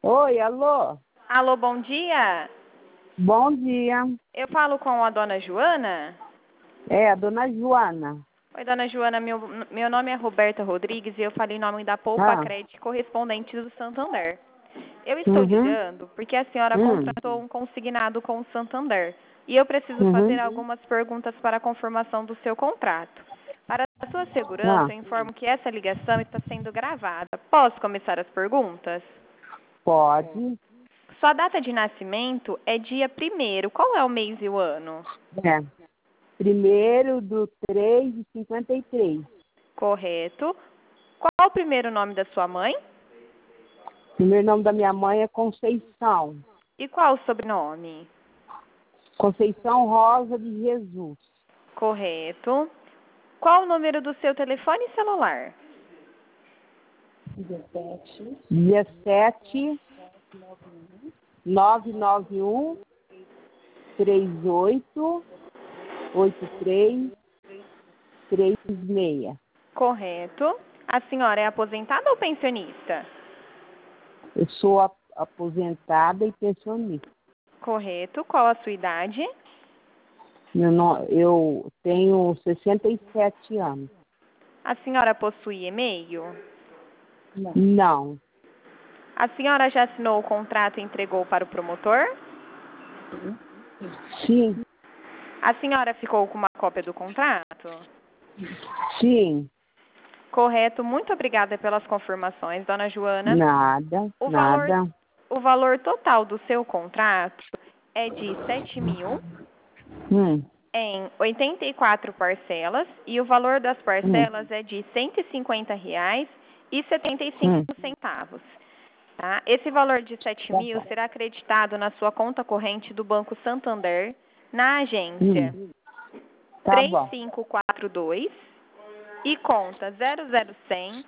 Oi, alô? Alô, bom dia. Bom dia. Eu falo com a dona Joana? É, a dona Joana. Oi, dona Joana, meu nome é Roberta Rodrigues e eu falei em nome da Poupa Ah, Crédito correspondente do Santander. Eu estou uhum, ligando porque a senhora hum, contratou um consignado com o Santander e eu preciso fazer uhum, algumas perguntas para a confirmação do seu contrato. Para a sua segurança, ah, eu informo que essa ligação está sendo gravada. Posso começar as perguntas? pode. Sua data de nascimento é dia 1º. Qual é o mês e o ano? É. 1º de 3 de 53. Correto. Qual o primeiro nome da sua mãe? Primeiro nome da minha mãe é Conceição. E qual o sobrenome? Conceição Rosa de Jesus. Correto. Qual o número do seu telefone celular? 17 991 38 83 36. Correto. A senhora é aposentada ou pensionista? Eu sou aposentada e pensionista. Correto. Qual a sua idade? Eu tenho 67 anos. A senhora possui e-mail? Não. A senhora já assinou o contrato e entregou para o promotor? Sim, A senhora ficou com uma cópia do contrato? sim. Correto. Muito obrigada pelas confirmações, dona Joana. Nada, O valor, nada. o valor total do seu contrato é de 7.000 Hum, em 84 parcelas e o valor das hum, parcelas é de R$ 150,75. hum, Tá? Esse valor de 7 tá mil bom. será acreditado na sua conta corrente do Banco Santander na agência Tá bom. 3542 e conta 00100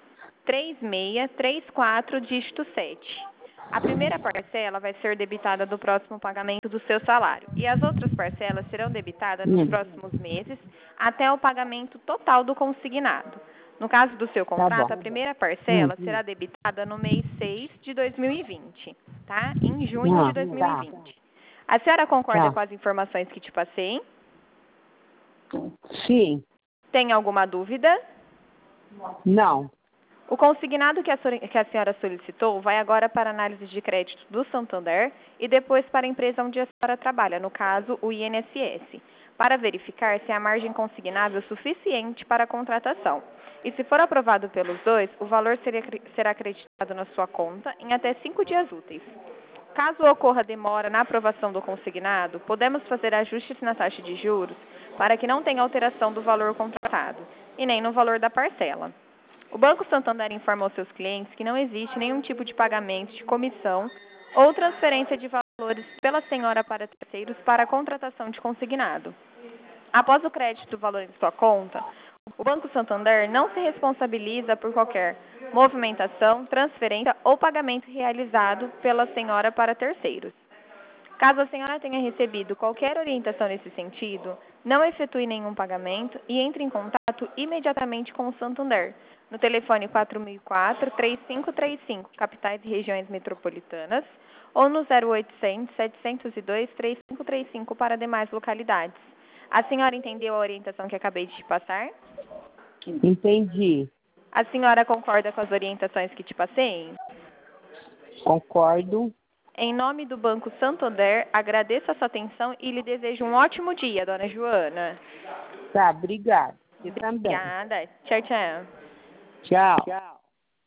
3634 dígito 7. A primeira parcela vai ser debitada do próximo pagamento do seu salário e as outras parcelas serão debitadas nos Hum, próximos meses até o pagamento total do consignado. No caso do seu tá contrato, bom. a primeira Hum, parcela será debitada no mês 6 de 2020, tá? Em junho de ah, tá, 2020. A senhora concorda tá. com as informações que te passei? Sim, Tem alguma dúvida? não. O consignado que a senhora solicitou vai agora para análise de crédito do Santander e depois para a empresa onde a senhora trabalha, no caso, o INSS, para verificar se a margem consignável é suficiente para a contratação. E se for aprovado pelos dois, o valor será acreditado na sua conta em até 5 dias úteis. Caso ocorra demora na aprovação do consignado, podemos fazer ajustes na taxa de juros para que não tenha alteração do valor contratado e nem no valor da parcela. O Banco Santander informa aos seus clientes que não existe nenhum tipo de pagamento de comissão ou transferência de valores pela senhora para terceiros para a contratação de consignado. Após o crédito do valor em sua conta, o Banco Santander não se responsabiliza por qualquer movimentação, transferência ou pagamento realizado pela senhora para terceiros. Caso a senhora tenha recebido qualquer orientação nesse sentido, não efetue nenhum pagamento e entre em contato imediatamente com o Santander, no telefone 4004-3535, capitais e regiões metropolitanas, ou no 0800-702-3535 para demais localidades. A senhora entendeu a orientação que acabei de te passar? Entendi. A senhora concorda com as orientações que te passei? Concordo. Em nome do Banco Santander, agradeço a sua atenção e lhe desejo um ótimo dia, dona Joana. Tá, obrigado. Você também. Obrigada. Tchau, tchau. Tchau.